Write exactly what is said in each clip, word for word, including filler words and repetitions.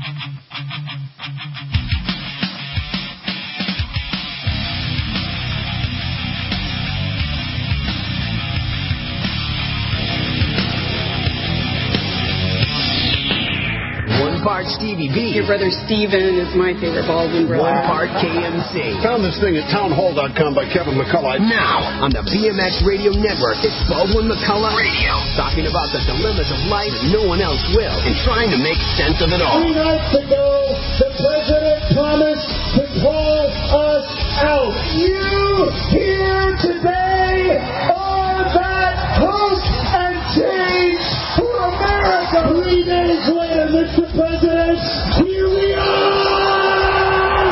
One part Stevie B. Your brother Steven is my favorite Baldwin brother. One part K M C. Found this thing at townhall dot com by Kevin McCullough. Now, on the B M X Radio Network, it's Baldwin McCullough Radio. Talking about the dilemmas of life that no one else will, and trying to make sense of it all. Three nights ago, the president promised to call us out. You here today are that hope and change for America. Three days later, Mister President, here we are!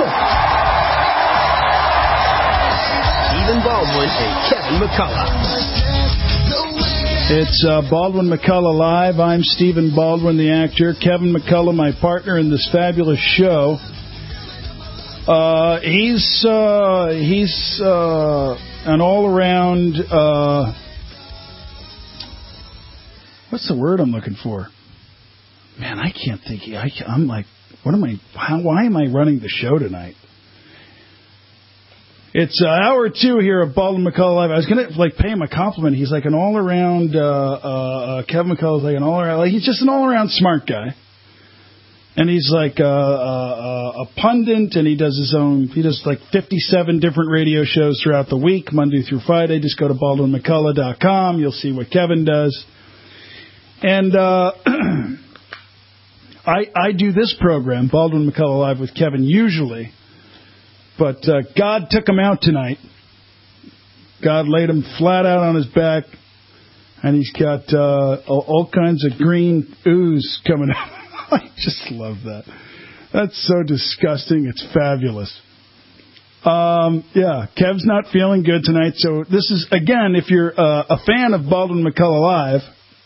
Stephen Baldwin and Kevin McCullough. It's uh, Baldwin McCullough Live. I'm Stephen Baldwin, the actor. Kevin McCullough, my partner in this fabulous show. Uh, he's uh, he's uh, an all-around... Uh, what's the word I'm looking for? Man, I can't think. I, I'm like, what am I? How, why am I running the show tonight? It's uh, hour two here at Baldwin McCullough Live. I was gonna like pay him a compliment. He's like an all-around. Uh, uh, Kevin McCullough's like an all-around. Like he's just an all-around smart guy. And he's like uh, uh, a pundit, and he does his own. He does like fifty-seven different radio shows throughout the week, Monday through Friday. Just go to Baldwin McCullough dot com. You'll see what Kevin does. And uh, I I do this program, Baldwin McCullough Live, with Kevin usually. But uh, God took him out tonight. God laid him flat out on his back, and he's got uh, all, all kinds of green ooze coming out. I just love that. That's so disgusting. It's fabulous. Um, yeah, Kev's not feeling good tonight. So this is, again, if you're uh, a fan of Baldwin McCullough Live,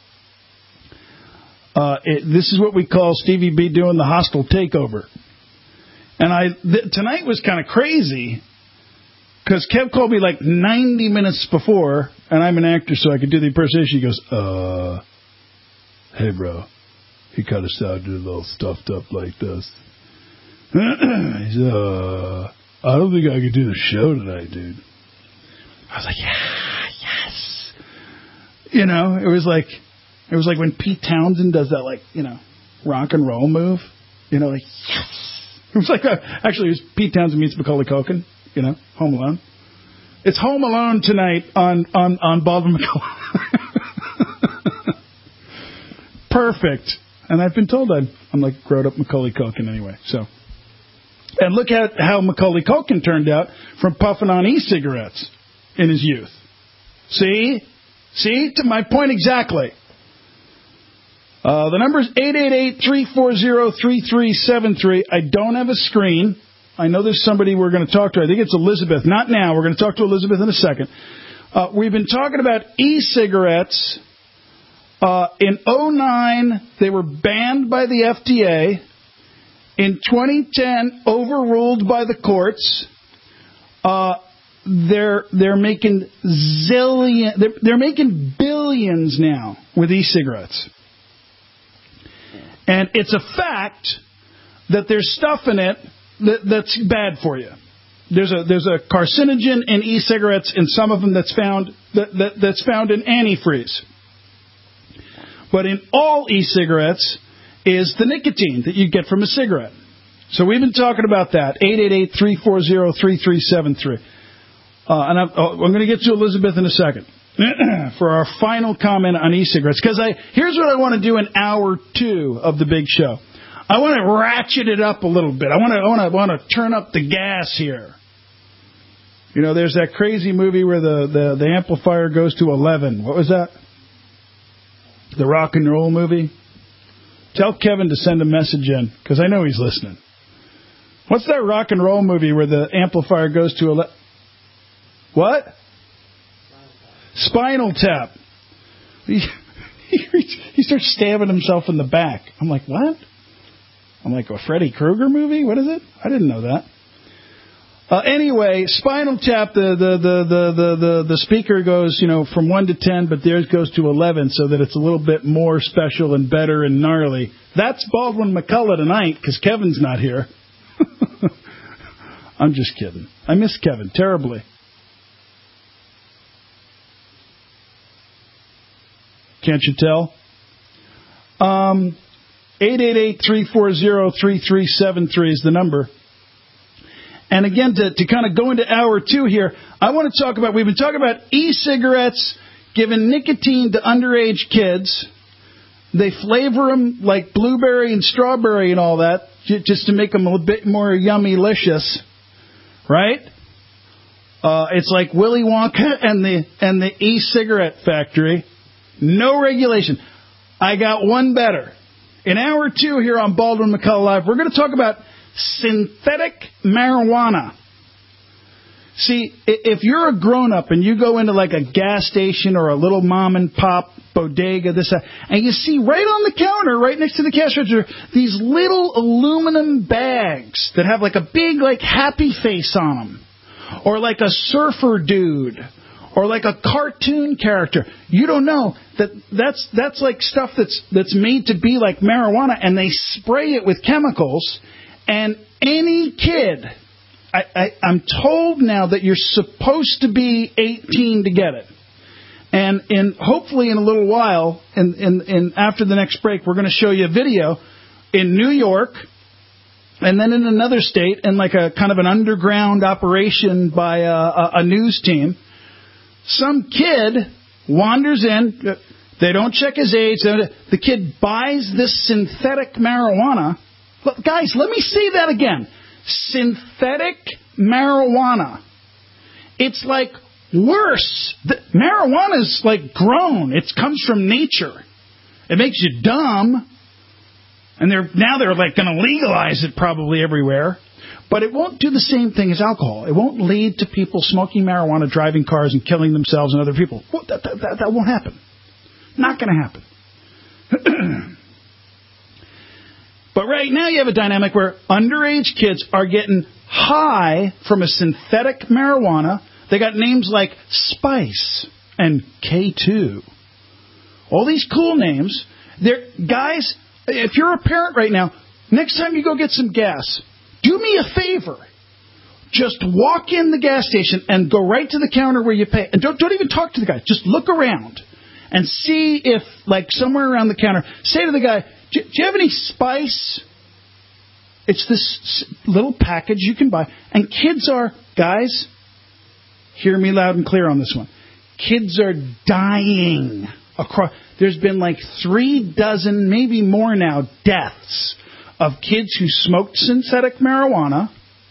uh, it, this is what we call Stevie B doing the hostile takeover. And I th- tonight was kind of crazy because Kev called me like ninety minutes before, and I'm an actor, so I could do the impersonation. He goes, uh, hey, bro. He kind of sounded a little stuffed up like this. He said, uh, I don't think I could do the show tonight, dude. I was like, yeah, yes. You know, it was like it was like when Pete Townsend does that, like, you know, rock and roll move. You know, like, yes. It was like, a, actually, it was Pete Townsend meets Macaulay Culkin, you know, Home Alone. It's Home Alone tonight on, on, on Baldwin McCullough. Perfect. And I've been told I'm, I'm like grown-up Macaulay Culkin anyway. So, and look at how Macaulay Culkin turned out from puffing on e-cigarettes in his youth. See? See? To my point exactly. Uh, the number is eight eight eight, three four zero, three three seven three. I don't have a screen. I know there's somebody we're going to talk to. I think it's Elizabeth. Not now. We're going to talk to Elizabeth in a second. Uh, we've been talking about e-cigarettes. Uh, in oh nine, they were banned by the F D A. In twenty ten, overruled by the courts. Uh, they're they're making zillion. They're, they're making billions now with e-cigarettes. And it's a fact that there's stuff in it that, that's bad for you. There's a there's a carcinogen in e-cigarettes, and some of them that's found that, that that's found in antifreeze. But in all e-cigarettes is the nicotine that you get from a cigarette. So we've been talking about that. eight eight eight, three four zero, three three seven three. Uh, and I'm, oh, I'm going to get to Elizabeth in a second for our final comment on e-cigarettes. Because I here's what I want to do in hour two of the big show. I want to ratchet it up a little bit. I want to I want to want to turn up the gas here. You know, there's that crazy movie where the, the, the amplifier goes to eleven. What was that? The rock and roll movie? Tell Kevin to send a message in, because I know he's listening. What's that rock and roll movie where the amplifier goes to eleven? What? Spinal Tap. He, he, he starts stabbing himself in the back. I'm like, what? I'm like, a Freddy Krueger movie? What is it? I didn't know that. Uh, anyway, Spinal Tap, the, the, the, the, the, the, the speaker goes, you know, from one to ten, but theirs goes to eleven so that it's a little bit more special and better and gnarly. That's Baldwin McCullough tonight because Kevin's not here. I'm just kidding. I miss Kevin terribly. Can't you tell? Um, eight eight eight, three four zero, three three seven three is the number. And again, to, to kind of go into hour two here, I want to talk about, we've been talking about e-cigarettes giving nicotine to underage kids. They flavor them like blueberry and strawberry and all that, just to make them a bit more yummy-licious, right? Uh, it's like Willy Wonka and the and the e-cigarette factory. No regulation. I got one better. In hour two here on Baldwin McCullough Live, we're going to talk about synthetic marijuana. See, if you're a grown-up and you go into like a gas station or a little mom-and-pop bodega, this, that, and you see right on the counter, right next to the cash register, these little aluminum bags that have like a big, like, happy face on them, or like a surfer dude, or like a cartoon character. You don't know that that's that's like stuff that's that's made to be like marijuana, and they spray it with chemicals. And any kid, I, I, I'm told now that you're supposed to be eighteen to get it. And in hopefully in a little while, in, in, in after the next break, we're going to show you a video in New York, and then in another state, in like a kind of an underground operation by a, a, a news team. Some kid wanders in. They don't check his age. The kid buys this synthetic marijuana. Look, guys, let me say that again. Synthetic marijuana. It's like worse. The, marijuana is like grown. It comes from nature. It makes you dumb. And they're now they're like going to legalize it probably everywhere. But it won't do the same thing as alcohol. It won't lead to people smoking marijuana, driving cars, and killing themselves and other people. Well, that, that, that, that won't happen. Not going to happen. But right now you have a dynamic where underage kids are getting high from a synthetic marijuana. They got names like Spice and K two. All these cool names. They're, guys, if you're a parent right now, next time you go get some gas, do me a favor. Just walk in the gas station and go right to the counter where you pay. And don't, don't even talk to the guy. Just look around and see if, like, somewhere around the counter, say to the guy, do you have any Spice? It's this little package you can buy. And kids are, guys, hear me loud and clear on this one. Kids are dying across. There's been like three dozen, maybe more now, deaths of kids who smoked synthetic marijuana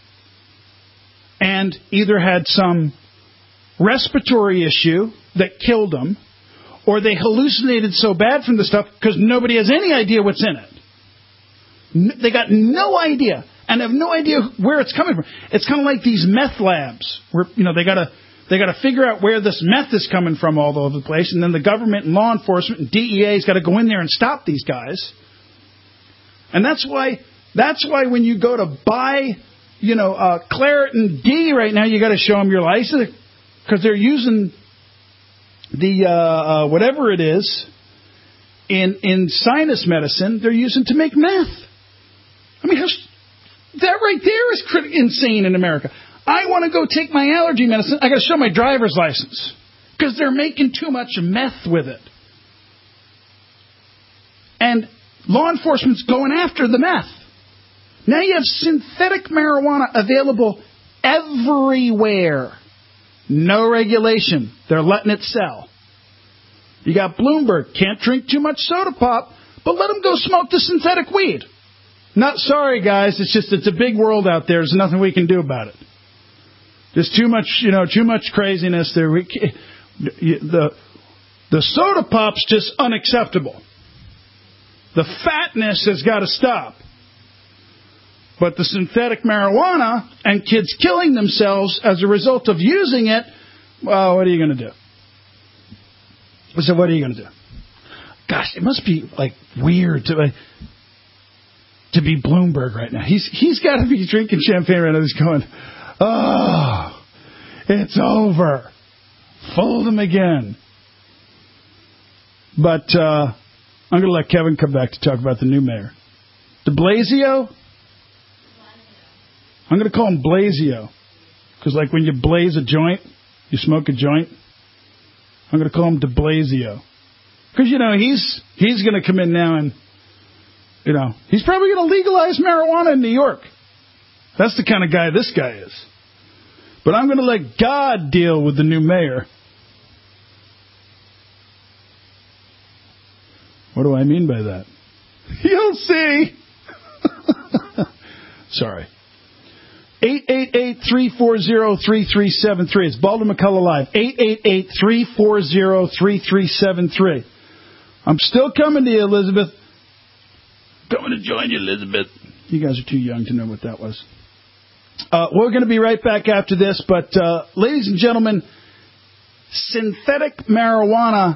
and either had some respiratory issue that killed them, or they hallucinated so bad from the stuff because nobody has any idea what's in it. They got no idea and have no idea where it's coming from. It's kind of like these meth labs where, you know, they got to they got to figure out where this meth is coming from all over the place, and then the government and law enforcement and D E A's got to go in there and stop these guys. And that's why that's why when you go to buy, you know, uh, Claritin D right now, you got to show them your license because they're using the uh, uh, whatever it is in in sinus medicine, they're using to make meth. I mean, that right there is crit- insane in America. I want to go take my allergy medicine. I got to show my driver's license because they're making too much meth with it. And law enforcement's going after the meth. Now you have synthetic marijuana available everywhere. No regulation. They're letting it sell. You got Bloomberg. Can't drink too much soda pop, but let them go smoke the synthetic weed. Not sorry, guys. It's just it's a big world out there. There's nothing we can do about it. There's too much, you know, too much craziness there. We the the soda pop's just unacceptable. The fatness has got to stop. But the synthetic marijuana and kids killing themselves as a result of using it, well, what are you going to do? So what are you going to do? Gosh, it must be like weird to uh, to be Bloomberg right now. He's he's got to be drinking champagne right now. He's going, Oh, it's over. Fold them again. But uh, I'm going to let Kevin come back to talk about the new mayor. De Blasio? I'm going to call him Blasio. Because like when you blaze a joint, you smoke a joint. I'm going to call him De Blasio. Because, you know, he's he's going to come in now and, you know, he's probably going to legalize marijuana in New York. That's the kind of guy this guy is. But I'm going to let God deal with the new mayor. What do I mean by that? You'll see. Sorry. eight eight eight, three four zero, three three seven three. It's Baldwin McCullough Live. eight eight eight, three four zero, three three seven three. I'm still coming to you, Elizabeth. Coming to join you, Elizabeth. You guys are too young to know what that was. Uh, we're going to be right back after this, but uh, ladies and gentlemen, synthetic marijuana,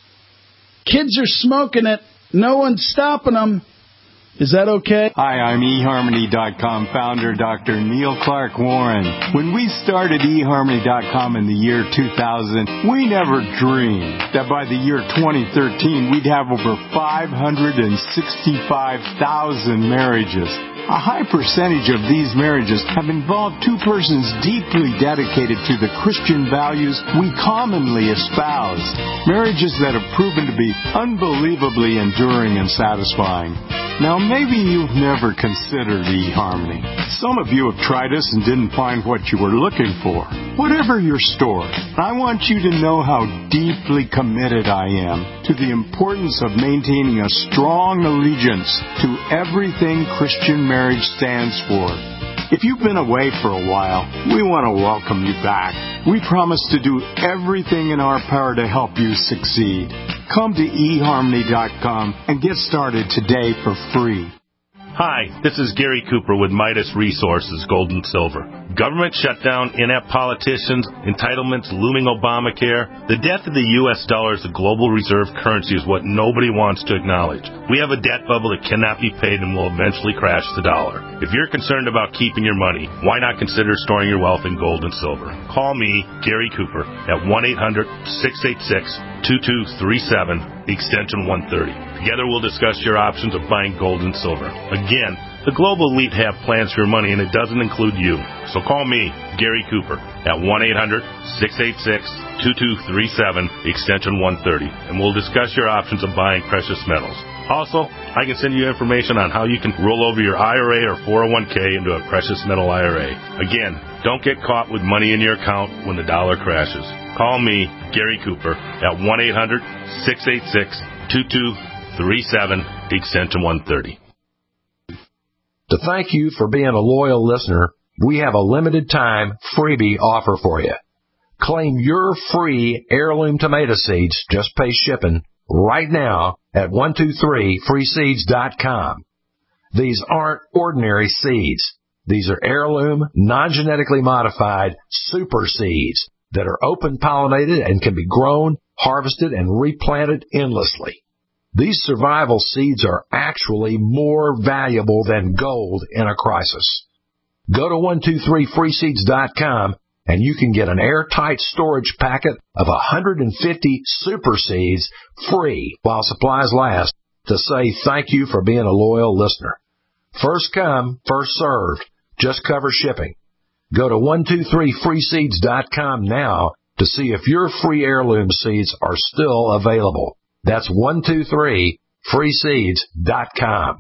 kids are smoking it, no one's stopping them. Is that okay? Hi, I'm e harmony dot com founder Doctor Neil Clark Warren. When we started e harmony dot com in the year two thousand, we never dreamed that by the year twenty thirteen we'd have over five hundred sixty-five thousand marriages. A high percentage of these marriages have involved two persons deeply dedicated to the Christian values we commonly espouse. Marriages that have proven to be unbelievably enduring and satisfying. Now, maybe you've never considered eHarmony. Some of you have tried us and didn't find what you were looking for. Whatever your story, I want you to know how deeply committed I am to the importance of maintaining a strong allegiance to everything Christian marriage stands for. If you've been away for a while, we want to welcome you back. We promise to do everything in our power to help you succeed. Come to e harmony dot com and get started today for free. Hi, this is Gary Cooper with Midas Resources, Gold and Silver. Government shutdown, inept politicians, entitlements, looming Obamacare. The death of the U S dollar as a global reserve currency is what nobody wants to acknowledge. We have a debt bubble that cannot be paid and will eventually crash the dollar. If you're concerned about keeping your money, why not consider storing your wealth in gold and silver? Call me, Gary Cooper, at one eight hundred, six eight six, two two three seven, extension one thirty. Together we'll discuss your options of buying gold and silver. Again, the global elite have plans for your money, and it doesn't include you. So call me, Gary Cooper, at one eight hundred, six eight six, two two three seven, extension one thirty, and we'll discuss your options of buying precious metals. Also, I can send you information on how you can roll over your I R A or four oh one k into a precious metal I R A. Again, don't get caught with money in your account when the dollar crashes. Call me, Gary Cooper, at one eight hundred, six eight six, two two three seven, extension one thirty. To thank you for being a loyal listener, we have a limited time freebie offer for you. Claim your free heirloom tomato seeds, just pay shipping, right now at one two three free seeds dot com. These aren't ordinary seeds. These are heirloom, non-genetically modified super seeds that are open-pollinated and can be grown, harvested, and replanted endlessly. These survival seeds are actually more valuable than gold in a crisis. Go to one two three free seeds dot com and you can get an airtight storage packet of one hundred fifty super seeds free while supplies last to say thank you for being a loyal listener. First come, first served. Just cover shipping. Go to one two three free seeds dot com now to see if your free heirloom seeds are still available. That's one two three free seeds dot com.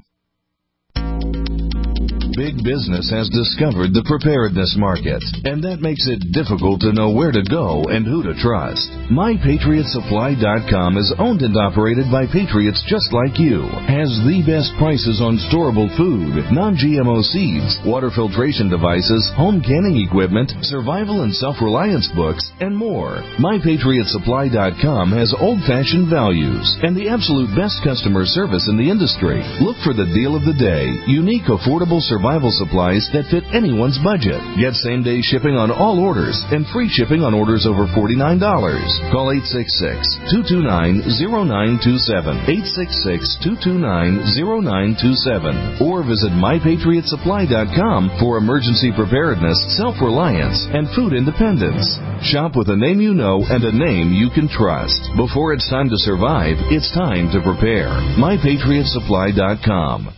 Big business has discovered the preparedness market, and that makes it difficult to know where to go and who to trust. my patriot supply dot com is owned and operated by patriots just like you, has the best prices on storable food, non-G M O seeds, water filtration devices, home canning equipment, survival and self-reliance books, and more. my patriot supply dot com has old-fashioned values and the absolute best customer service in the industry. Look for the deal of the day, unique affordable survival survival supplies that fit anyone's budget. Get same-day shipping on all orders and free shipping on orders over forty-nine dollars. Call eight six six, two two nine, zero nine two seven, eight six six, two two nine, zero nine two seven, or visit my patriot supply dot com for emergency preparedness, self-reliance, and food independence. Shop with a name you know and a name you can trust. Before it's time to survive, it's time to prepare. my patriot supply dot com.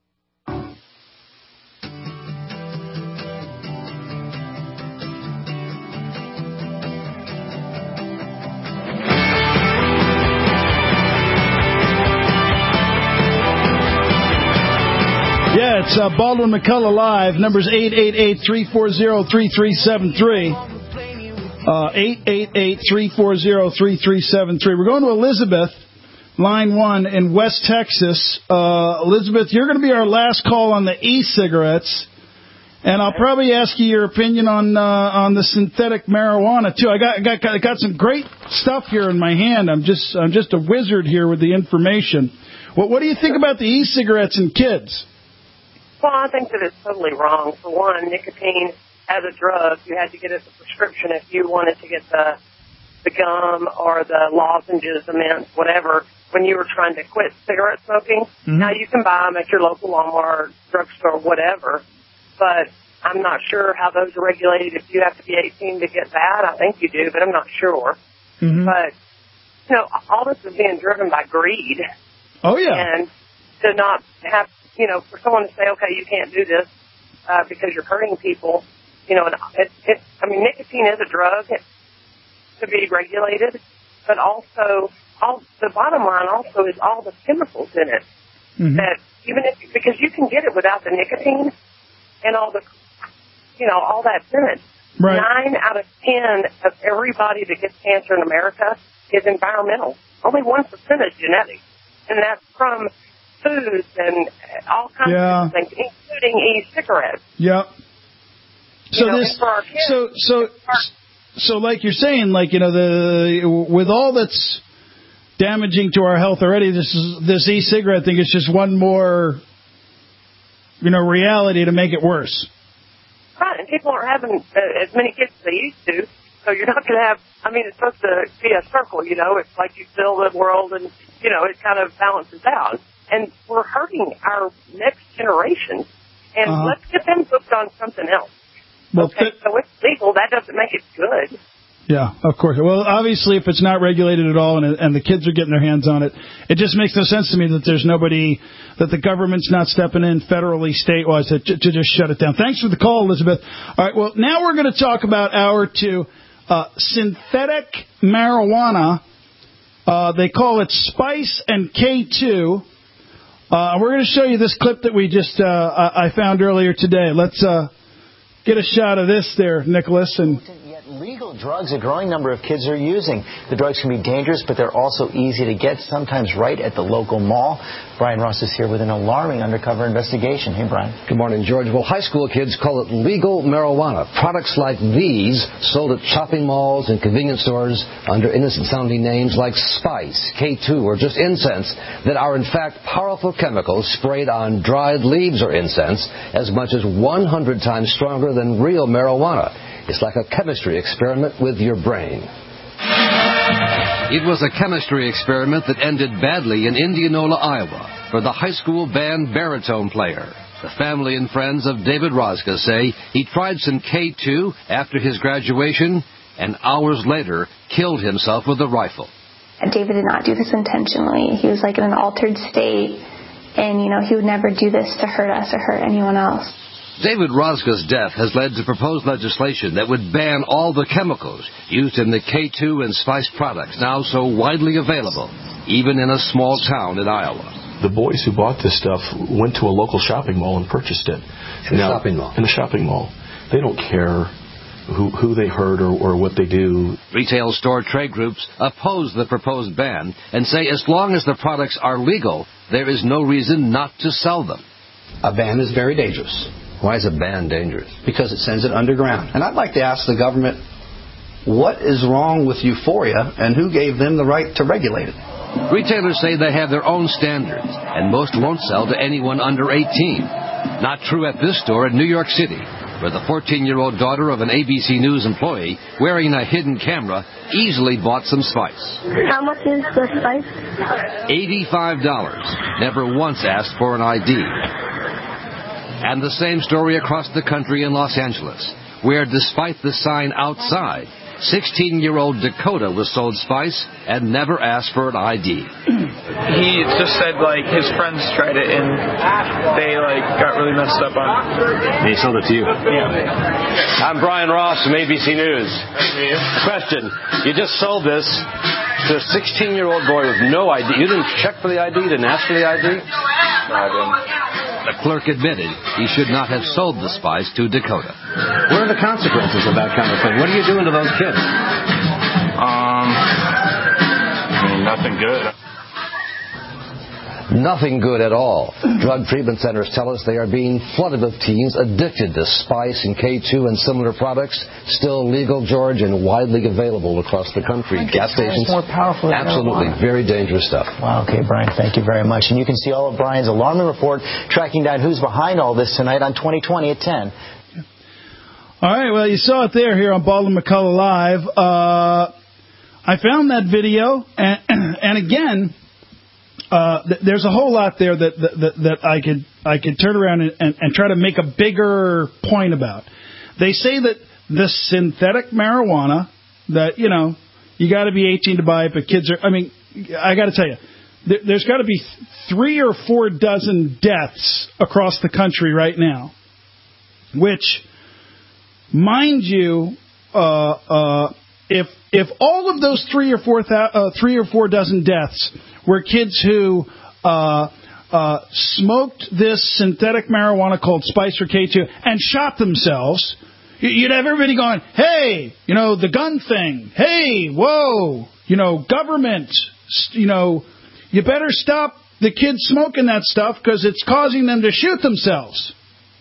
Yeah, it's uh, Baldwin McCullough Live. Number's eight eight eight, three four zero, three three seven three. Uh, eight eight eight, three four zero, three three seven three. We're going to Elizabeth, line one in West Texas. Uh, Elizabeth, you're going to be our last call on the e-cigarettes. And I'll probably ask you your opinion on uh, on the synthetic marijuana, too. I got, got got got some great stuff here in my hand. I'm just I'm just a wizard here with the information. What, what do you think about the e-cigarettes and kids? Well, I think that it's totally wrong. For one, nicotine as a drug, you had to get it as a prescription if you wanted to get the the gum or the lozenges, the mints, whatever, when you were trying to quit cigarette smoking. Mm-hmm. Now you can buy them at your local Walmart, drugstore, whatever. But I'm not sure how those are regulated. If you have to be eighteen to get that, I think you do, but I'm not sure. Mm-hmm. But, you know, all this is being driven by greed. Oh, yeah. And to not have, you know, for someone to say, okay, you can't do this uh, because you're hurting people, you know, and it, it, I mean, nicotine is a drug to be regulated, but also, all the bottom line also is all the chemicals in it. Mm-hmm. That even if, because you can get it without the nicotine and all the, you know, all that's in it. Right. Nine out of ten of everybody that gets cancer in America is environmental. Only one percent is genetic. And that's from foods and all kinds yeah. of things, including e-cigarettes. Yep. So you know, this, for our kids, so so so like you're saying, like you know, the with all that's damaging to our health already, this is this e-cigarette thing is just one more, you know, reality to make it worse. Right, and people aren't having uh, as many kids as they used to, so you're not going to have. I mean, it's supposed to be a circle, you know. It's like you fill the world, and you know, it kind of balances out. And we're hurting our next generation, and uh-huh. let's get them hooked on something else. Well, okay, th- so it's legal. That doesn't make it good. Yeah, of course. Well, obviously, if it's not regulated at all and, and the kids are getting their hands on it, it just makes no sense to me that there's nobody, that the government's not stepping in federally, state-wise, to, to just shut it down. Thanks for the call, Elizabeth. All right, well, now we're going to talk about hour two, uh, synthetic marijuana. Uh, they call it Spice and K two. Uh, we're going to show you this clip that we just, uh, I found earlier today. Let's uh, get a shot of this there, Nicholas. And legal drugs a growing number of kids are using. The drugs can be dangerous, but they're also easy to get, sometimes right at the local mall. Brian Ross is here with an alarming undercover investigation. Hey, Brian. Good morning, George. Well, high school kids call it legal marijuana. Products like these sold at shopping malls and convenience stores under innocent-sounding names like Spice, K two, or just incense that are, in fact, powerful chemicals sprayed on dried leaves or incense as much as one hundred times stronger than real marijuana. It's like a chemistry experiment with your brain. It was a chemistry experiment that ended badly in Indianola, Iowa, for the high school band baritone player. The family and friends of David Rozga say he tried some K two after his graduation and hours later killed himself with a rifle. David did not do this intentionally. He was like in an altered state, and, you know, he would never do this to hurt us or hurt anyone else. David Rozga's death has led to proposed legislation that would ban all the chemicals used in the K two and Spice products, now so widely available, even in a small town in Iowa. The boys who bought this stuff went to a local shopping mall and purchased it. In a now, shopping mall? In a shopping mall. They don't care who, who they hurt or, or what they do. Retail store trade groups oppose the proposed ban and say as long as the products are legal, there is no reason not to sell them. A ban is very dangerous. Why is a ban dangerous? Because it sends it underground. And I'd like to ask the government, what is wrong with Euphoria and who gave them the right to regulate it? Retailers say they have their own standards, and most won't sell to anyone under eighteen. Not true at this store in New York City, where the fourteen-year-old daughter of an A B C News employee wearing a hidden camera easily bought some spice. How much is the spice? eighty-five dollars. Never once asked for an I D. And the same story across the country in Los Angeles, where despite the sign outside, sixteen-year-old Dakota was sold spice and never asked for an I D. He just said, like, his friends tried it and they, like, got really messed up on it. He sold it to you? Yeah. I'm Brian Ross from A B C News. Question. You just sold this to a sixteen-year-old boy with no I D. You didn't check for the I D? You didn't ask for the I D? No, I didn't. The clerk admitted he should not have sold the spice to Dakota. What are the consequences of that kind of thing? What are you doing to those kids? Um, I mean, nothing good. Nothing good at all. Drug treatment centers tell us they are being flooded with teens addicted to spice and K two and similar products, still legal, George, and widely available across the country. Gas stations, more powerful than absolutely, marijuana. very dangerous stuff. Wow, okay, Brian, thank you very much. And you can see all of Brian's alarming report tracking down who's behind all this tonight on twenty twenty at ten. All right, well, you saw it there here on Baldwin McCullough Live. Uh, I found that video, and, and again, uh, th- there's a whole lot there that that, that I could I could turn around and, and, and try to make a bigger point about. They say that the synthetic marijuana, that, you know, you got to be eighteen to buy it, but kids are, I mean, I got to tell you, there, there's got to be three or four dozen deaths across the country right now, which, mind you, uh, uh, if if all of those three or four th- uh, three or four dozen deaths were kids who uh, uh, smoked this synthetic marijuana called Spice or K two and shot themselves, you'd have everybody going, "Hey, you know, the gun thing. Hey, whoa, you know, government. You know, you better stop the kids smoking that stuff because it's causing them to shoot themselves."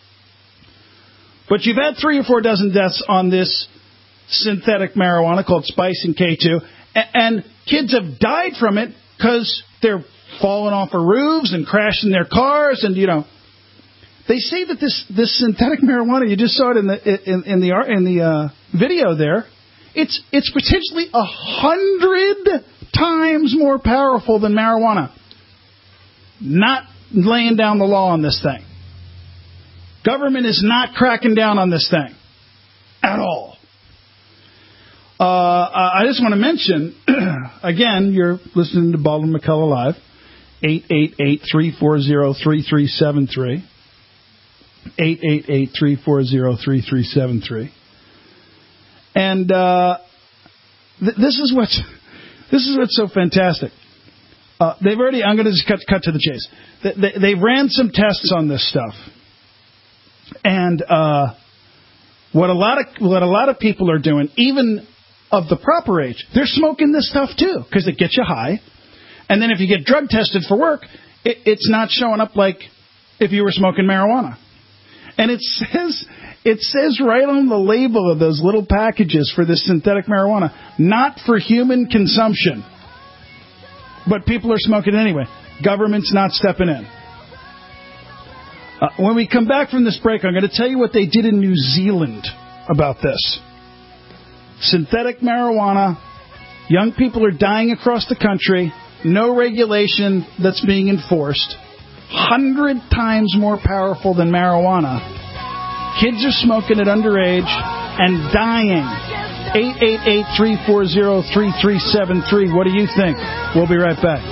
But you've had three or four dozen deaths on this synthetic marijuana called Spice and K two, and kids have died from it because they're falling off of roofs and crashing their cars, and, you know, they say that this, this synthetic marijuana, you just saw it in the in, in the in the uh, video there, it's it's potentially a hundred times more powerful than marijuana. Not laying down the law on this thing. Government is not cracking down on this thing at all. Uh, I just want to mention, again, you're listening to Baldwin McCullough Live, eight eight eight, three four zero, three three seven three, eight eight eight, three four zero, three three seven three. And uh, th- this is what's this is what's so fantastic. Uh, they've already, I'm going to just cut, cut to the chase. They, they, they ran some tests on this stuff. And uh, what a lot of what a lot of people are doing, even of the proper age, they're smoking this stuff too because it gets you high. And then if you get drug tested for work, it, it's not showing up like if you were smoking marijuana. And it says it says right on the label of those little packages for this synthetic marijuana, not for human consumption. But people are smoking it anyway. Government's not stepping in. Uh, when we come back from this break, I'm going to tell you what they did in New Zealand about this. Synthetic marijuana. Young people are dying across the country. No regulation that's being enforced. Hundred times more powerful than marijuana. Kids are smoking it underage and dying. eight eight eight, three four zero, three three seven three. What do you think? We'll be right back.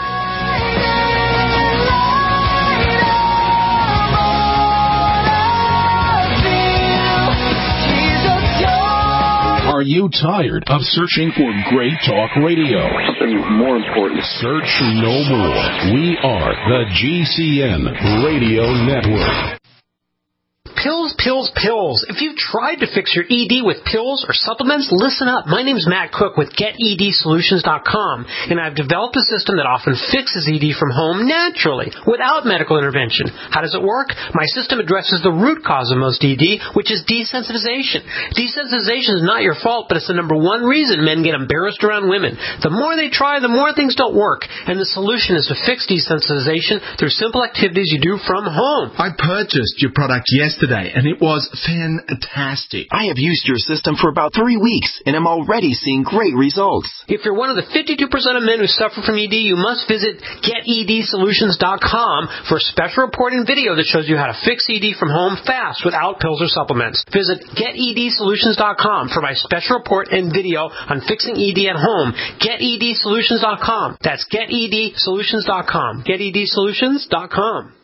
Are you tired of searching for great talk radio? Something more important. Search no more. We are the G C N Radio Network. Pills, pills, pills. If you've tried to fix your E D with pills or supplements, listen up. My name's Matt Cook with Get E D Solutions dot com, and I've developed a system that often fixes E D from home naturally, without medical intervention. How does it work? My system addresses the root cause of most E D, which is desensitization. Desensitization is not your fault, but it's the number one reason men get embarrassed around women. The more they try, the more things don't work, and the solution is to fix desensitization through simple activities you do from home. I purchased your product yesterday, and it was fantastic. I have used your system for about three weeks, and I'm already seeing great results. If you're one of the fifty-two percent of men who suffer from E D, you must visit Get E D Solutions dot com for a special report and video that shows you how to fix E D from home fast without pills or supplements. Visit Get E D Solutions dot com for my special report and video on fixing E D at home. Get E D Solutions dot com. That's Get E D Solutions dot com. Get E D Solutions dot com.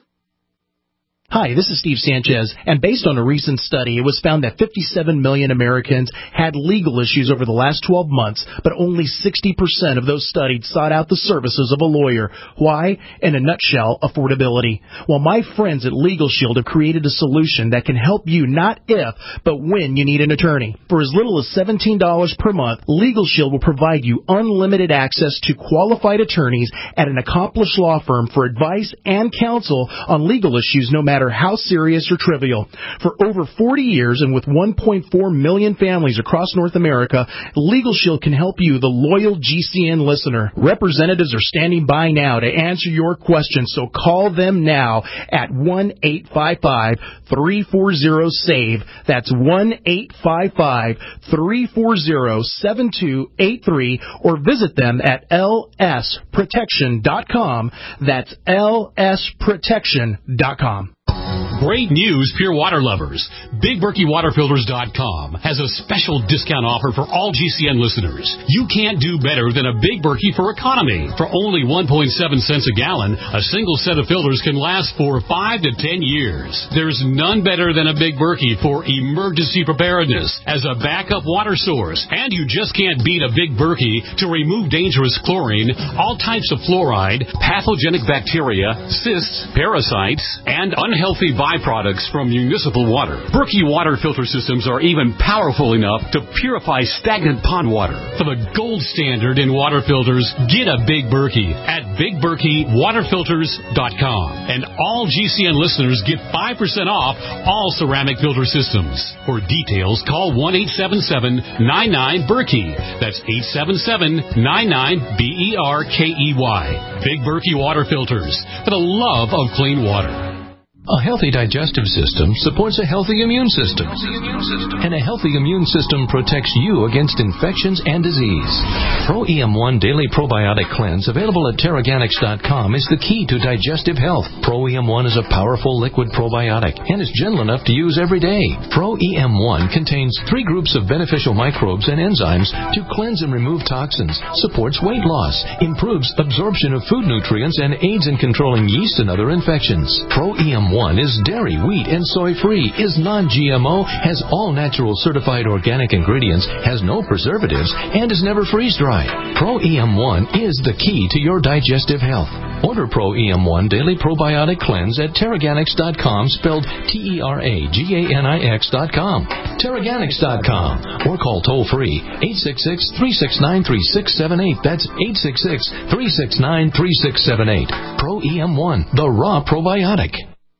Hi, this is Steve Sanchez, and based on a recent study, it was found that fifty-seven million Americans had legal issues over the last twelve months, but only sixty percent of those studied sought out the services of a lawyer. Why? In a nutshell, affordability. Well, my friends at Legal Shield have created a solution that can help you not if, but when you need an attorney. For as little as seventeen dollars per month, Legal Shield will provide you unlimited access to qualified attorneys at an accomplished law firm for advice and counsel on legal issues, no matter how serious or trivial. For over forty years and with one point four million families across North America, Legal Shield can help you, the loyal G C N listener. Representatives are standing by now to answer your questions, so call them now at one eight five five, three four zero, S A V E. That's one eight five five, three four zero, seven two eight three, or visit them at L S protection dot com. That's L S protection dot com. Great news, pure water lovers. Big Berkey Water Filters dot com has a special discount offer for all G C N listeners. You can't do better than a Big Berkey for economy. For only one point seven cents a gallon, a single set of filters can last for five to ten years. There's none better than a Big Berkey for emergency preparedness as a backup water source. And you just can't beat a Big Berkey to remove dangerous chlorine, all types of fluoride, pathogenic bacteria, cysts, parasites, and unhealthy byproducts from municipal water. Berkey water filter systems are even powerful enough to purify stagnant pond water. For the gold standard in water filters, get a Big Berkey at Big Berkey Water Filters dot com. And all G C N listeners get five percent off all ceramic filter systems. For details, call one eight seven seven, nine nine, Berkey. That's eight seven seven, nine nine, B E R K E Y. Big Berkey Water Filters, for the love of clean water. A healthy digestive system supports a healthy immune system. And a healthy immune system protects you against infections and disease. Pro E M one Daily Probiotic Cleanse, available at Terraganics dot com, is the key to digestive health. Pro E M one is a powerful liquid probiotic and is gentle enough to use every day. Pro E M one contains three groups of beneficial microbes and enzymes to cleanse and remove toxins, supports weight loss, improves absorption of food nutrients, and aids in controlling yeast and other infections. Pro E M one is dairy, wheat, and soy-free, is non-G M O, has all natural certified organic ingredients, has no preservatives, and is never freeze-dried. Pro E M one is the key to your digestive health. Order Pro E M one Daily Probiotic Cleanse at Terraganics dot com, spelled T E R A G A N I X dot com. Terraganics dot com, or call toll-free eight six six, three six nine, three six seven eight. That's eight six six, three six nine, three six seven eight. Pro E M one, the raw probiotic.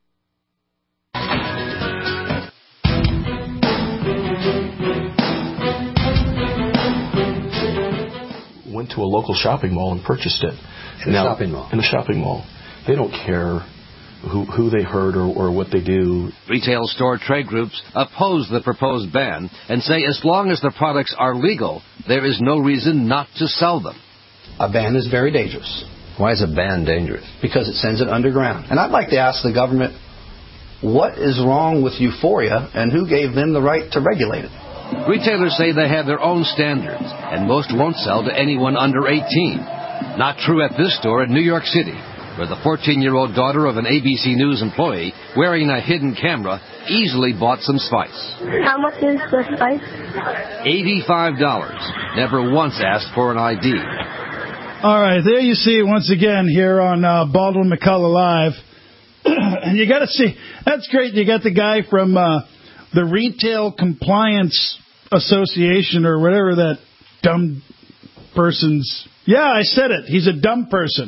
Went to a local shopping mall and purchased it. In now, a shopping mall? In a shopping mall. They don't care who, who they hurt or, or what they do. Retail store trade groups oppose the proposed ban and say as long as the products are legal, there is no reason not to sell them. A ban is very dangerous. Why is a ban dangerous? Because it sends it underground. And I'd like to ask the government, what is wrong with Euphoria and who gave them the right to regulate it? Retailers say they have their own standards, and most won't sell to anyone under eighteen. Not true at this store in New York City, where the fourteen-year-old daughter of an A B C News employee, wearing a hidden camera, easily bought some spice. How much is the spice? eighty-five dollars. Never once asked for an I D. All right, there you see it once again here on uh, Baldwin McCullough Live. And you got to see, That's great. You got the guy from uh, the Retail Compliance Association or whatever that dumb person's. Yeah, I said it. He's a dumb person.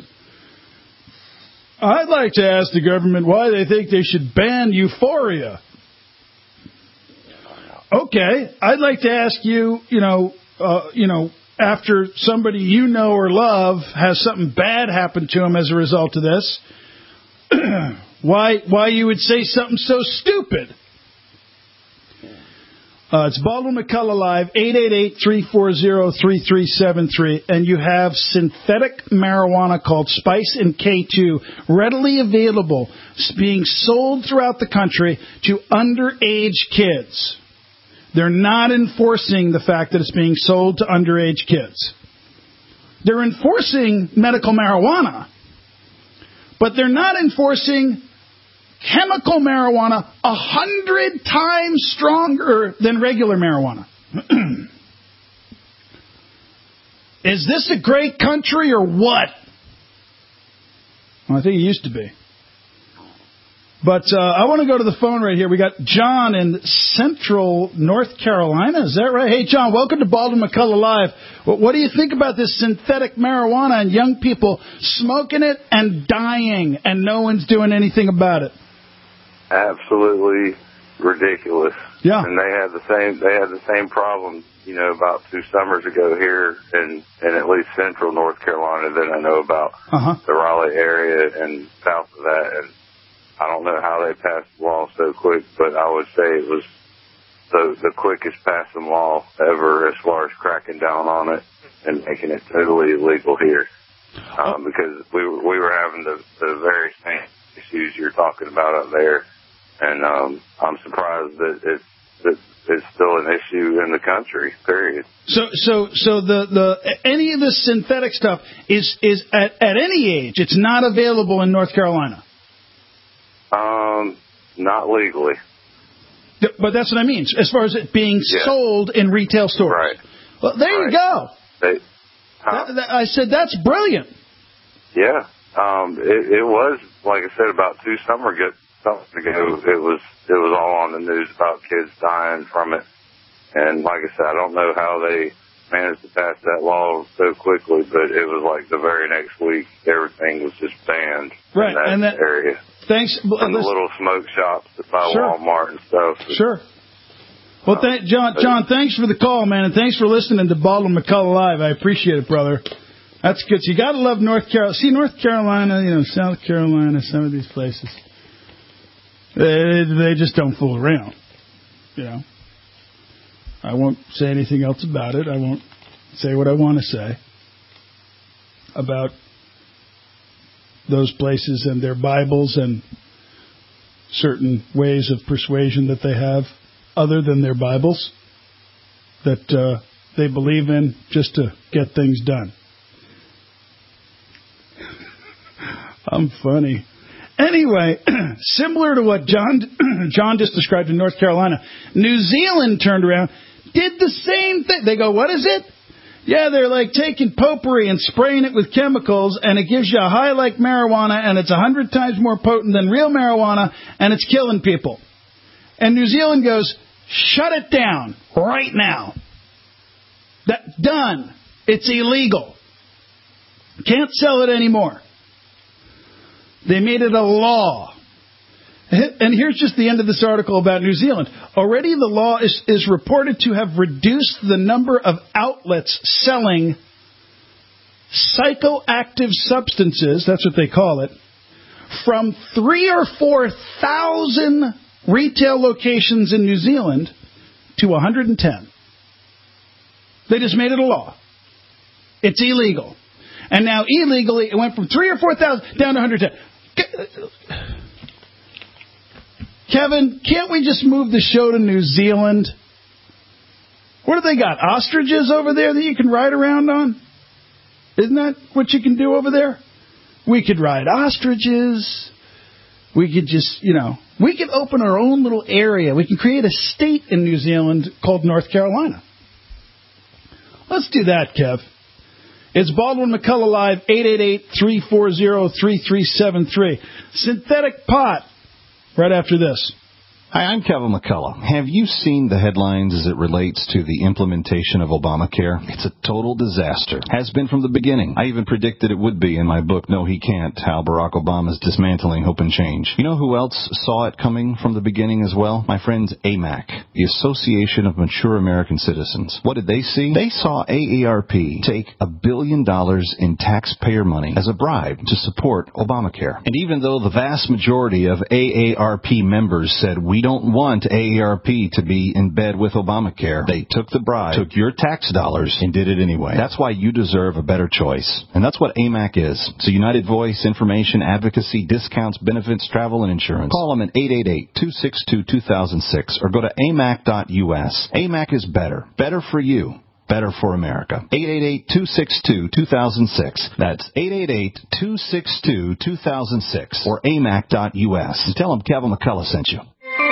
I'd like to ask the government why they think they should ban euphoria. Okay, I'd like to ask you, you know, uh, you know, after somebody you know or love has something bad happen to him as a result of this, why why you would say something so stupid? Uh, it's Baldwin McCullough Live, eight eight eight, three four zero, three three seven three, and you have synthetic marijuana called Spice and K two readily available, being sold throughout the country to underage kids. They're not enforcing the fact that it's being sold to underage kids. They're enforcing medical marijuana, but they're not enforcing chemical marijuana a hundred times stronger than regular marijuana. Is this a great country or what? Well, I think it used to be. But uh, I want to go to the phone right here. We got John in Central North Carolina. Is that right? Hey, John, welcome to Baldwin McCullough Live. What, what do you think about this synthetic marijuana and young people smoking it and dying and no one's doing anything about it? Absolutely ridiculous. Yeah. And they had the same they had the same problem, you know, about two summers ago here in, in at least Central North Carolina that I know about. Uh-huh. The Raleigh area and south of that. And I don't know how they passed the law so quick, but I would say it was the, the quickest passing law ever as far as cracking down on it and making it totally illegal here. Um, because we were, we were having the, the very same issues you're talking about up there. And um, I'm surprised that it's, that it's still an issue in the country, period. So, so, so the, the any of this synthetic stuff is, is at, at any age, it's not available in North Carolina? Um, not legally. But that's what I mean, as far as it being yeah. sold in retail stores. Right. Well, there right. you go. They, huh? that, that, I said, that's brilliant. Yeah. Um, it, it was, like I said, about two summer ago, summers ago, it was, it was all on the news about kids dying from it. And like I said, I don't know how they managed to pass that law so quickly, but it was like the very next week, everything was just banned right. in that, and that area. Thanks. From the little smoke shops by sure. Walmart and stuff. Sure. Well, th- John, John, thanks for the call, man, and thanks for listening to Baldwin McCullough Live. I appreciate it, brother. That's good. So you got to love North Carolina. See, North Carolina, you know, South Carolina, some of these places, they, they just don't fool around, you know. I won't say anything else about it. I won't say what I want to say about those places and their Bibles and certain ways of persuasion that they have other than their Bibles that uh, they believe in just to get things done. I'm funny. Anyway, similar to what John John just described in North Carolina, New Zealand turned around, did the same thing. They go, what is it? Yeah, they're like taking potpourri and spraying it with chemicals, and it gives you a high like marijuana, and it's a hundred times more potent than real marijuana, and it's killing people. And New Zealand goes, shut it down right now. That done. It's illegal. Can't sell it anymore. They made it a law. And here's just the end of this article about New Zealand. Already the law is, is reported to have reduced the number of outlets selling psychoactive substances, that's what they call it, from three or four thousand retail locations in New Zealand to one hundred ten. They just made it a law. It's illegal. And now illegally, it went from three or four thousand down to one hundred ten. Kevin, can't we just move the show to New Zealand? What do they got? Ostriches over there that you can ride around on? Isn't that what you can do over there? We could ride ostriches. We could just, you know, we could open our own little area. We can create a state in New Zealand called North Carolina. Let's do that, Kev. It's Baldwin McCullough Live, eight eight eight, three four zero, three three seven three. Synthetic pot. right after this. Hi, I'm Kevin McCullough. Have you seen the headlines as it relates to the implementation of Obamacare? It's a total disaster. Has been from the beginning. I even predicted it would be in my book, No He Can't, How Barack Obama's Dismantling Hope and Change. You know who else saw it coming from the beginning as well? My friends A M A C, the Association of Mature American Citizens. What did they see? They saw A A R P take a billion dollars in taxpayer money as a bribe to support Obamacare. And even though the vast majority of A A R P members said we don't want A A R P to be in bed with Obamacare, they took the bribe, took your tax dollars, and did it anyway. That's why you deserve a better choice. And that's what A M A C is. It's a united voice, information, advocacy, discounts, benefits, travel, and insurance. Call them at eight eight eight, two six two, two thousand six or go to A M A C dot U S. A M A C is better. Better for you. Better for America. eight eight eight, two six two, two thousand six. That's eight eight eight, two six two, two thousand six or A M A C dot U S. And tell them Kevin McCullough sent you.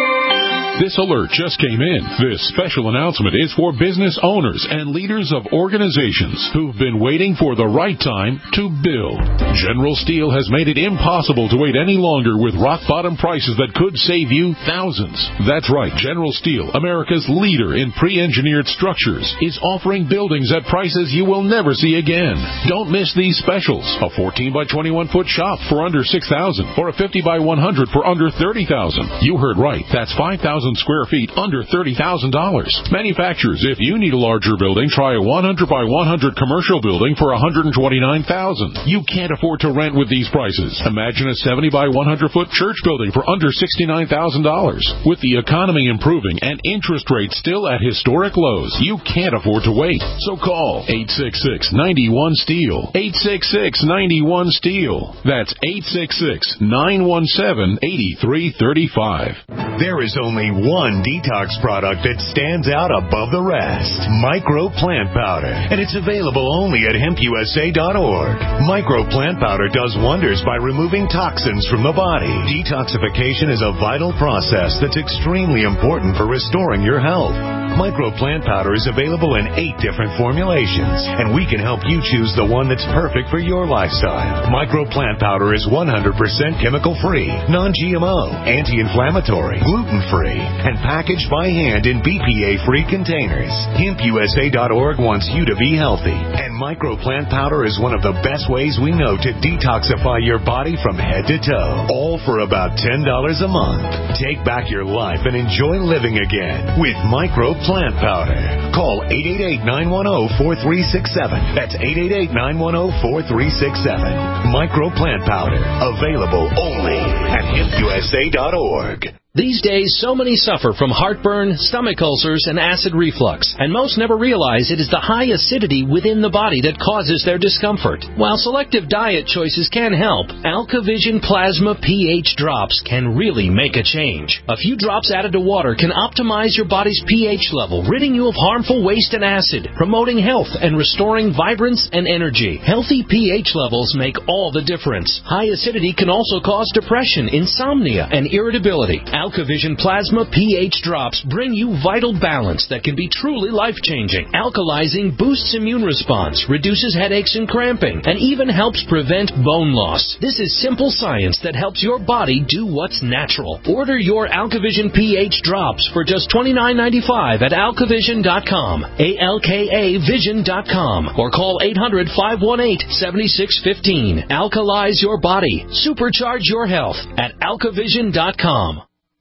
This alert just came in. This special announcement is for business owners and leaders of organizations who've been waiting for the right time to build. General Steel has made it impossible to wait any longer with rock-bottom prices that could save you thousands. That's right. General Steel, America's leader in pre-engineered structures, is offering buildings at prices you will never see again. Don't miss these specials. A fourteen by twenty-one foot shop for under six thousand dollars or a fifty by one hundred for under thirty thousand dollars. You heard right. That's five thousand square feet under thirty thousand dollars. Manufacturers, if you need a larger building, try a one hundred by one hundred commercial building for one hundred twenty-nine thousand dollars. You can't afford to rent with these prices. Imagine a seventy by one hundred foot church building for under sixty-nine thousand dollars. With the economy improving and interest rates still at historic lows, you can't afford to wait. So call eight six six, nine one, STEEL. eight six six, nine one, STEEL. That's eight six six, nine one seven, eight three three five. There is only one detox product that stands out above the rest. Micro Plant Powder. And it's available only at hemp U S A dot org. Micro Plant Powder does wonders by removing toxins from the body. Detoxification is a vital process that's extremely important for restoring your health. Micro Plant Powder is available in eight different formulations, and we can help you choose the one that's perfect for your lifestyle. Micro Plant Powder is one hundred percent chemical-free, non G M O, anti-inflammatory, gluten-free, and packaged by hand in B P A-free containers. hemp U S A dot org wants you to be healthy, and Micro Plant Powder is one of the best ways we know to detoxify your body from head to toe, all for about ten dollars a month. Take back your life and enjoy living again with Micro Plant Powder. Call eight eight eight, nine one zero, four three six seven. That's eight eight eight, nine one zero, four three six seven. Micro Plant Powder. Available only at hemp U S A dot org. These days, so many suffer from heartburn, stomach ulcers, and acid reflux, and most never realize it is the high acidity within the body that causes their discomfort. While selective diet choices can help, AlkaVision Plasma pH drops can really make a change. A few drops added to water can optimize your body's pH level, ridding you of harmful waste and acid, promoting health and restoring vibrance and energy. Healthy pH levels make all the difference. High acidity can also cause depression, insomnia, and irritability. AlkaVision Plasma pH drops bring you vital balance that can be truly life-changing. Alkalizing boosts immune response, reduces headaches and cramping, and even helps prevent bone loss. This is simple science that helps your body do what's natural. Order your AlkaVision pH drops for just twenty-nine ninety-five at alkavision dot com, A L K A vision dot com, or call eight hundred, five one eight, seven six one five. Alkalize your body. Supercharge your health at alkavision dot com.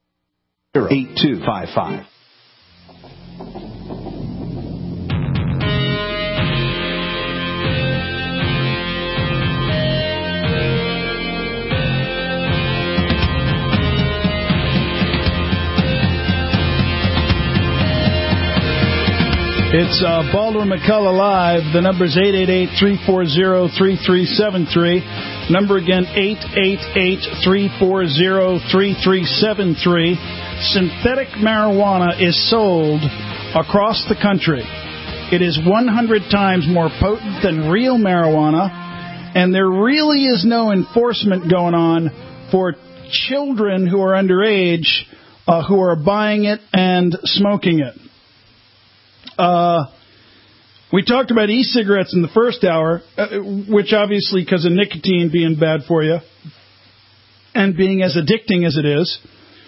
eight two five five. It's uh, Baldwin McCullough Live. The number's eight eight eight, three four zero, three three seven three. Number again, eight eight eight, three four zero, three three seven three. Synthetic marijuana is sold across the country. It is one hundred times more potent than real marijuana, and there really is no enforcement going on for children who are underage uh, who are buying it and smoking it. Uh, we talked about e-cigarettes in the first hour, uh, which obviously because of nicotine being bad for you and being as addicting as it is.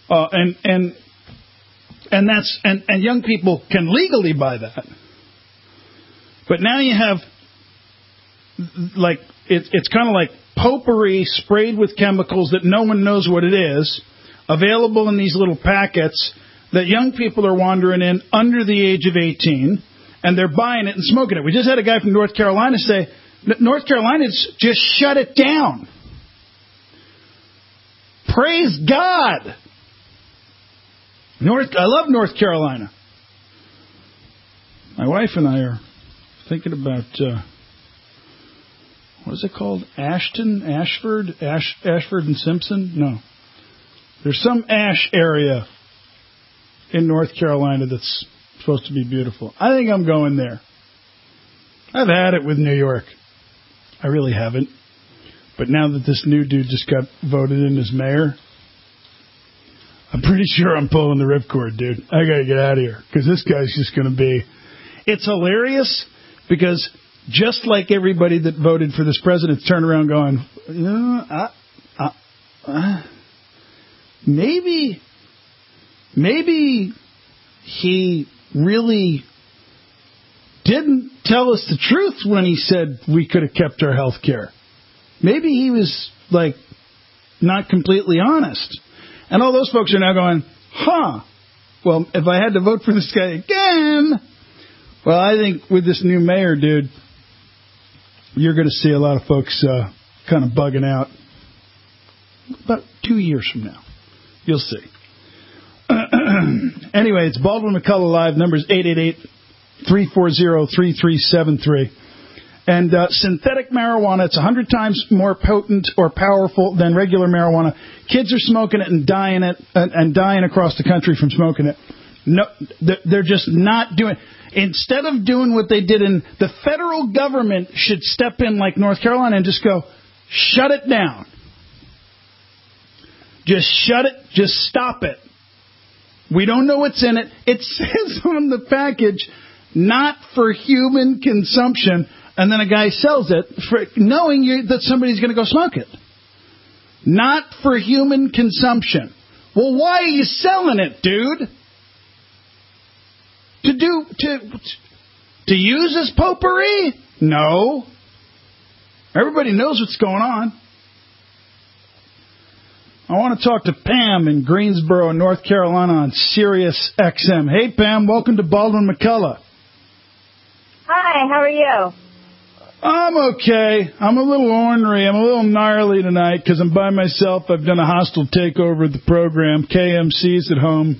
Uh, and and and that's and, and young people can legally buy that. But now you have like it, it's kind of like potpourri sprayed with chemicals that no one knows what it is, available in these little packets that young people are wandering in under the age of eighteen, and they're buying it and smoking it. We just had a guy from North Carolina say that North Carolina's just shut it down. Praise God. North, I love North Carolina. My wife and I are thinking about, uh, what is it called? Ashton? Ashford? Ash, Ashford and Simpson? No. There's some ash area in North Carolina that's supposed to be beautiful. I think I'm going there. I've had it with New York. I really haven't. But now that this new dude just got voted in as mayor, I'm pretty sure I'm pulling the ripcord, dude. I got to get out of here because this guy's just going to be... It's hilarious because just like everybody that voted for this president turned around going, you know, I, I, I, maybe, maybe he really didn't tell us the truth when he said we could have kept our health care. Maybe he was, like, not completely honest. And all those folks are now going, huh, well, if I had to vote for this guy again, well, I think with this new mayor, dude, you're going to see a lot of folks uh, kind of bugging out. About two years from now. You'll see. Anyway, it's Baldwin McCullough Live. Number's eight eight eight, three four zero, three three seven three. And uh, synthetic marijuana, it's one hundred times more potent or powerful than regular marijuana. Kids are smoking it and dying it and, and dying across the country from smoking it. No, they're just not doing. Instead of doing what they did in the federal government, should step in like North Carolina and just go, shut it down. Just shut it. Just stop it. We don't know what's in it. It says on the package, not for human consumption. And then a guy sells it for knowing you, that somebody's going to go smoke it. Not for human consumption. Well, why are you selling it, dude? To do to to use as potpourri? No. Everybody knows what's going on. I want to talk to Pam in Greensboro, North Carolina on Sirius X M. Hey, Pam, welcome to Baldwin McCullough. Hi, how are you? I'm okay. I'm a little ornery. I'm a little gnarly tonight because I'm by myself. I've done a hostile takeover of the program. K M C's at home.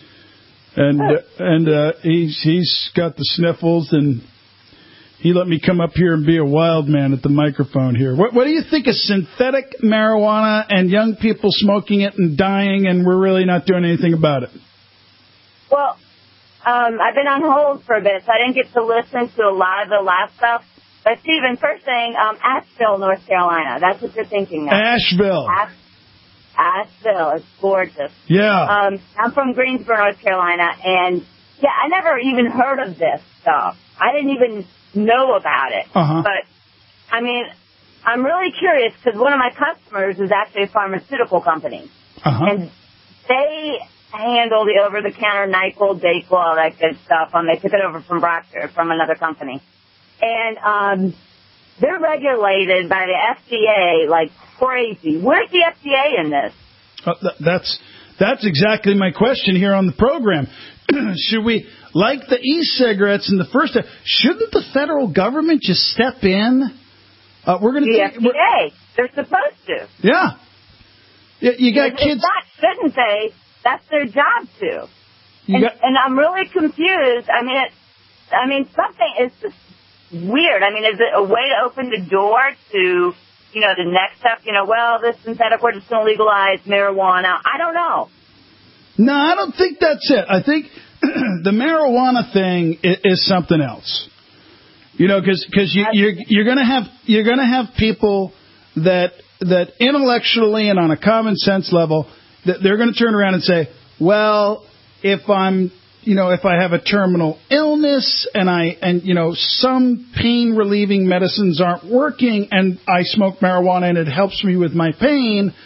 And uh, and uh, he's, he's got the sniffles, and he let me come up here and be a wild man at the microphone here. What, what do you think of synthetic marijuana and young people smoking it and dying, and we're really not doing anything about it? Well, um, I've been on hold for a bit, so I didn't get to listen to a lot of the last stuff. But, Stephen, first thing, um, Asheville, North Carolina. That's what you're thinking now. Asheville. Ash- Asheville. It's gorgeous. Yeah. Um, I'm from Greensboro, North Carolina, and, yeah, I never even heard of this stuff. I didn't even know about it. Uh-huh. But, I mean, I'm really curious because one of my customers is actually a pharmaceutical company. Uh-huh. And they handle the over-the-counter NyQuil, DayQuil, all that good stuff. Um, they took it over from Procter, from another company. And um, they're regulated by the F D A like crazy. Where's the F D A in this? Uh, th- that's that's exactly my question here on the program. Should we, like the e-cigarettes in the first, shouldn't the federal government just step in? Uh, we're going to the F D A. They're supposed to. Yeah. You, you got if, kids. If not, shouldn't they? That's their job to. You and, got... and I'm really confused. I mean, it, I mean, something is just weird. I mean, is it a way to open the door to, you know, the next step? You know, well, this synthetic, we're just going to legalize marijuana. I don't know. No, I don't think that's it. I think the marijuana thing is, is something else. You know, because because you, you're you're going to have you're going to have people that that intellectually and on a common sense level that they're going to turn around and say, well, if I'm you know, if I have a terminal illness and I, and, you know, some pain relieving medicines aren't working and I smoke marijuana and it helps me with my pain,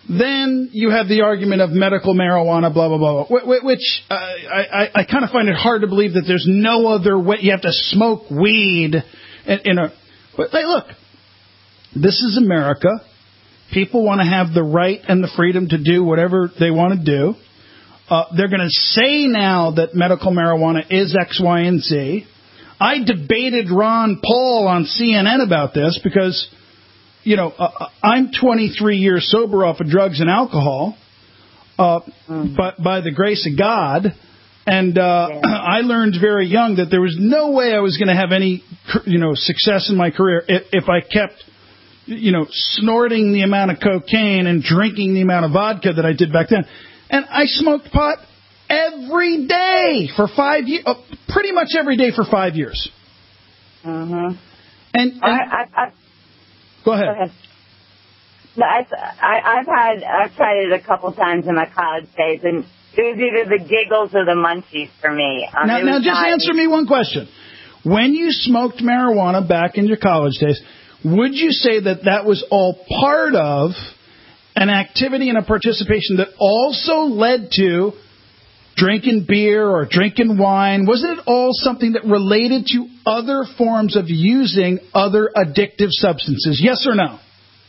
Then you have the argument of medical marijuana, blah, blah, blah, blah which uh, I, I, I kind of find it hard to believe that there's no other way. You have to smoke weed. In, in a, but hey, look, this is America. People want to have the right and the freedom to do whatever they want to do. Uh, they're going to say now that medical marijuana is X, Y, and Z. I debated Ron Paul on C N N about this because, you know, uh, I'm twenty-three years sober off of drugs and alcohol, uh, mm. but by the grace of God. And uh, yeah. I learned very young that there was no way I was going to have any, you know, success in my career if, if I kept, you know, snorting the amount of cocaine and drinking the amount of vodka that I did back then. And I smoked pot every day for five years, uh, pretty much every day for five years. Mm-hmm. And, and I, I, I, go ahead. Go ahead. No, I, I, I've had, I've tried it a couple times in my college days, and it was either the giggles or the munchies for me. Um, now, now just not, answer me one question. When you smoked marijuana back in your college days, would you say that that was all part of an activity and a participation that also led to drinking beer or drinking wine? Wasn't it all something that related to other forms of using other addictive substances? Yes or no?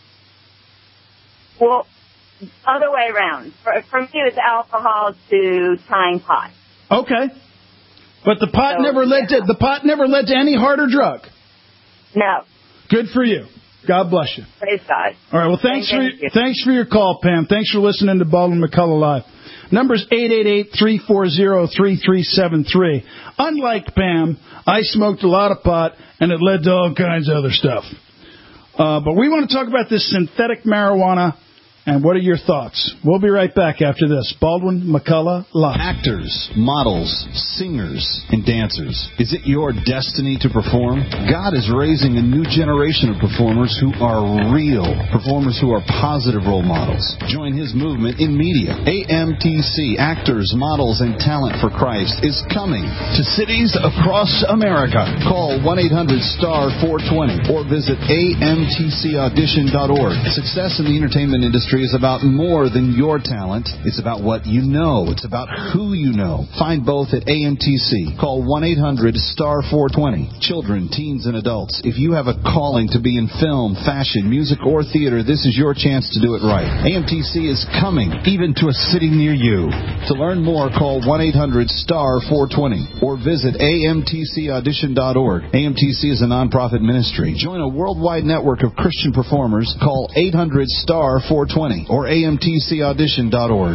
Well, other way around. For, for me, it was alcohol to tying pot. Okay, but the pot so, never led yeah. to the pot never led to any harder drug. No. Good for you. God bless you. Praise God. All right. Well, thanks Thank for you. your, thanks for your call, Pam. Thanks for listening to Baldwin McCullough Live. Number's eight eight eight, three four zero, three three seven three. Unlike Pam, I smoked a lot of pot, and it led to all kinds of other stuff. Uh, but we want to talk about this synthetic marijuana. And what are your thoughts? We'll be right back after this. Baldwin McCullough Live. Actors, models, singers, and dancers. Is it your destiny to perform? God is raising a new generation of performers who are real, performers who are positive role models. Join his movement in media. A M T C, Actors, Models, and Talent for Christ, is coming to cities across America. Call one eight hundred star four twenty or visit A M T C audition dot org. Success in the entertainment industry is about more than your talent. It's about what you know. It's about who you know. Find both at A M T C. Call one eight hundred star four twenty. Children, teens, and adults, if you have a calling to be in film, fashion, music, or theater, this is your chance to do it right. A M T C is coming, even to a city near you. To learn more, call one eight hundred star four twenty or visit A M T C audition dot org. A M T C is a nonprofit ministry. Join a worldwide network of Christian performers. Call eight hundred star four twenty or A M T C audition dot org.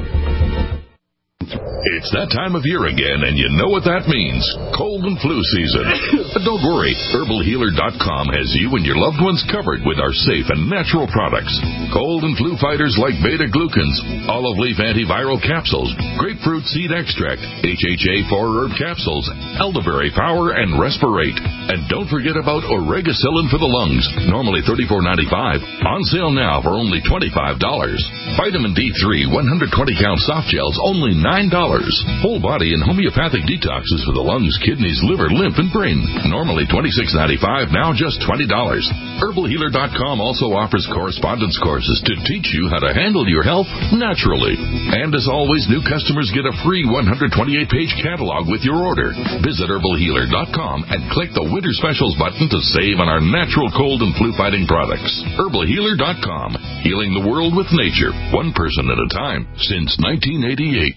It's that time of year again, and you know what that means. Cold and flu season. But don't worry, herbal healer dot com has you and your loved ones covered with our safe and natural products. Cold and flu fighters like beta-glucans, olive leaf antiviral capsules, grapefruit seed extract, H H A four herb capsules, elderberry power, and respirate. And don't forget about Oregacillin for the lungs, normally thirty-four ninety-five, on sale now for only twenty-five dollars. Vitamin D three one hundred twenty count soft gels, only nine dollars. Whole body and homeopathic detoxes for the lungs, kidneys, liver, lymph, and brain. Normally twenty-six ninety-five, now just twenty dollars. herbal healer dot com also offers correspondence courses to teach you how to handle your health naturally. And as always, new customers get a free one hundred twenty-eight page catalog with your order. Visit herbal healer dot com and click the Winter Specials button to save on our natural cold and flu fighting products. herbal healer dot com. Healing the world with nature, one person at a time, since nineteen eighty-eight.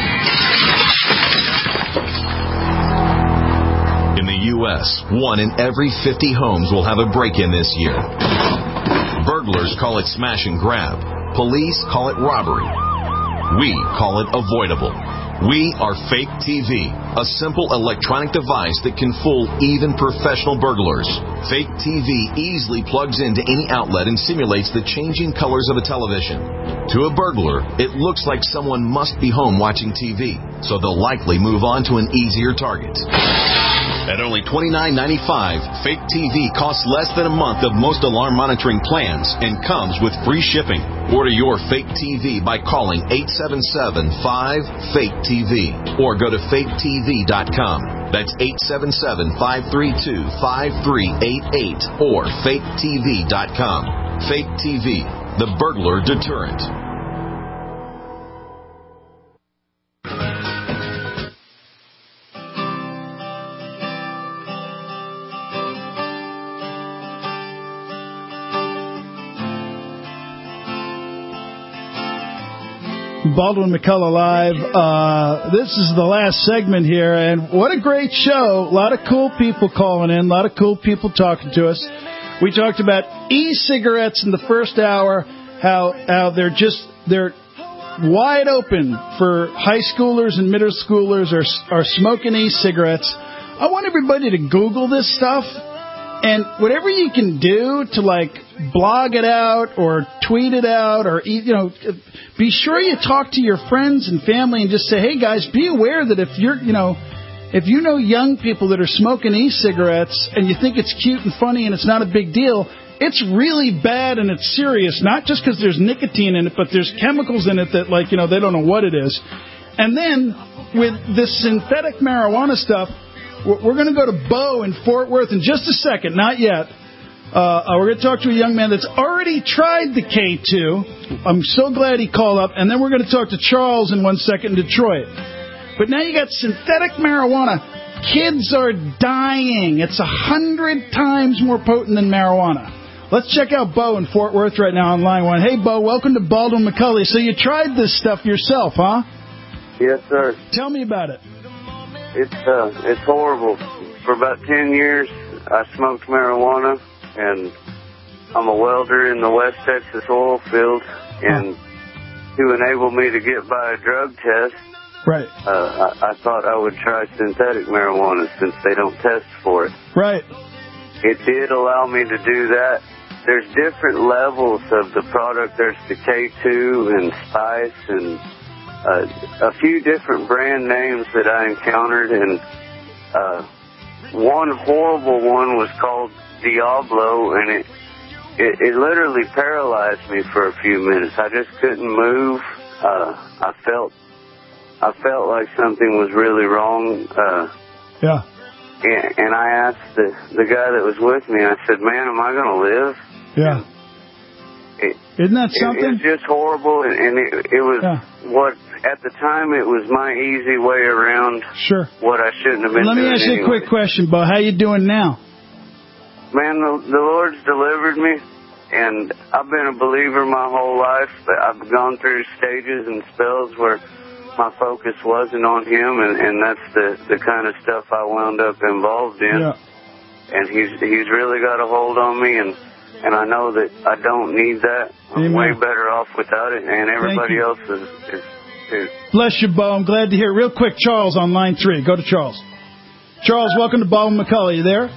In the U S, one in every fifty homes will have a break-in this year. Burglars call it smash and grab. Police call it robbery. We call it avoidable. We are Fake T V, a simple electronic device that can fool even professional burglars. Fake T V easily plugs into any outlet and simulates the changing colors of a television. To a burglar, it looks like someone must be home watching T V, so they'll likely move on to an easier target. At only twenty-nine ninety-five, Fake T V costs less than a month of most alarm monitoring plans and comes with free shipping. Order your Fake T V by calling eight seven seven, five, fake T V or go to fake T V dot com. That's eight seven seven, five three two, five three eight eight or fake T V dot com. Fake T V. the burglar deterrent. Baldwin McCullough Live. Uh, this is the last segment here, and what a great show. A lot of cool people calling in, a lot of cool people talking to us. We talked about e-cigarettes in the first hour, how how they're just, they're wide open for high schoolers and middle schoolers are, are smoking e-cigarettes. I want everybody to Google this stuff, and whatever you can do to, like, blog it out or tweet it out or, you know, be sure you talk to your friends and family and just say, hey, guys, be aware that if you're, you know, if you know young people that are smoking e-cigarettes and you think it's cute and funny and it's not a big deal, it's really bad and it's serious, not just because there's nicotine in it, but there's chemicals in it that, like, you know, they don't know what it is. And then with this synthetic marijuana stuff, we're going to go to Bo in Fort Worth in just a second, not yet. Uh, we're going to talk to a young man that's already tried the K two. I'm so glad he called up. And then we're going to talk to Charles in one second in Detroit. But now you got synthetic marijuana. Kids are dying. It's a hundred times more potent than marijuana. Let's check out Bo in Fort Worth right now on line one. Hey, Bo, welcome to Baldwin McCullough. So you tried this stuff yourself, huh? Yes, sir. Tell me about it. It's uh, it's horrible. For about ten years, I smoked marijuana, and I'm a welder in the West Texas oil field. And to enable me to get by a drug test, right? Uh, I, I thought I would try synthetic marijuana since they don't test for it. Right. It did allow me to do that. There's different levels of the product. There's the K two and Spice and Uh, a few different brand names that I encountered, and uh, one horrible one was called Diablo, and it, it it literally paralyzed me for a few minutes. I just couldn't move. Uh, I felt I felt like something was really wrong. Uh, yeah. And, and I asked the the guy that was with me. I said, "Man, am I going to live?" Yeah. It, Isn't that something? It, it was just horrible, and, and it, it was yeah. what, at the time, it was my easy way around sure. what I shouldn't have been Let doing me ask you anyway. a quick question, Bo. How you doing now? Man, the, the Lord's delivered me, and I've been a believer my whole life. I've gone through stages and spells where my focus wasn't on Him, and, and that's the, the kind of stuff I wound up involved in. Yeah. And He's He's really got a hold on me, and And I know that I don't need that. I'm Amen. way better off without it, and everybody else is, is too. Bless you, Bo. I'm glad to hear. Real quick, Charles on line three. Go to Charles. Charles, welcome to Baldwin McCullough. You there?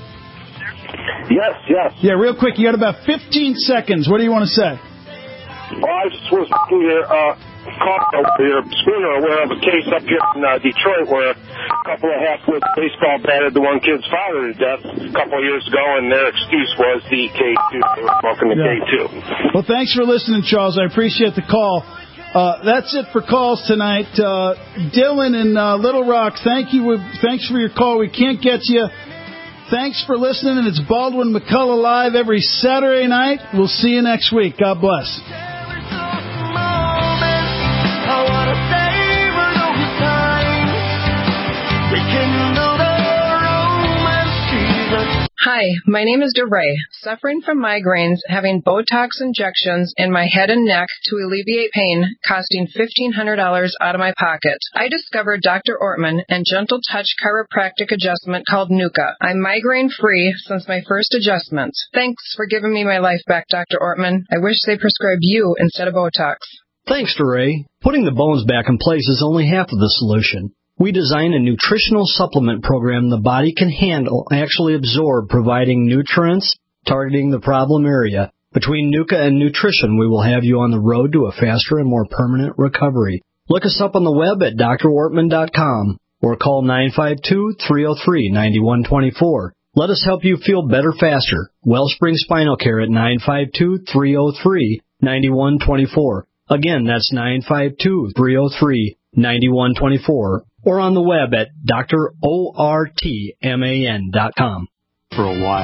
Yes, yes. Yeah, real quick. You got about fifteen seconds. What do you want to say? Well, I just was here, uh, caught here, screener aware of a case up here in uh, Detroit where a couple of half-wit baseball batted the one kid's father to death a couple of years ago, and their excuse was the K two. They were smoking the yeah. K two. Well, thanks for listening, Charles. I appreciate the call. Uh, that's it for calls tonight. Uh, Dylan in uh, Little Rock, thank you. Thanks for your call. We can't get to you. Thanks for listening, and it's Baldwin McCullough Live every Saturday night. We'll see you next week. God bless. Hi, my name is DeRay, suffering from migraines, having Botox injections in my head and neck to alleviate pain, costing fifteen hundred dollars out of my pocket. I discovered Doctor Ortman and Gentle Touch chiropractic adjustment called Nuka. I'm migraine-free since my first adjustment. Thanks for giving me my life back, Doctor Ortman. I wish they prescribed you instead of Botox. Thanks, DeRay. Putting the bones back in place is only half of the solution. We designed a nutritional supplement program the body can handle, actually absorb, providing nutrients, targeting the problem area. Between Nuka and nutrition, we will have you on the road to a faster and more permanent recovery. Look us up on the web at D R ortman dot com or call nine five two, three oh three, nine one two four. Let us help you feel better faster. Wellspring Spinal Care at nine five two, three oh three, nine one two four. Again, that's nine five two, three oh three, nine one two four. Or on the web at D R ortman dot com. For a while.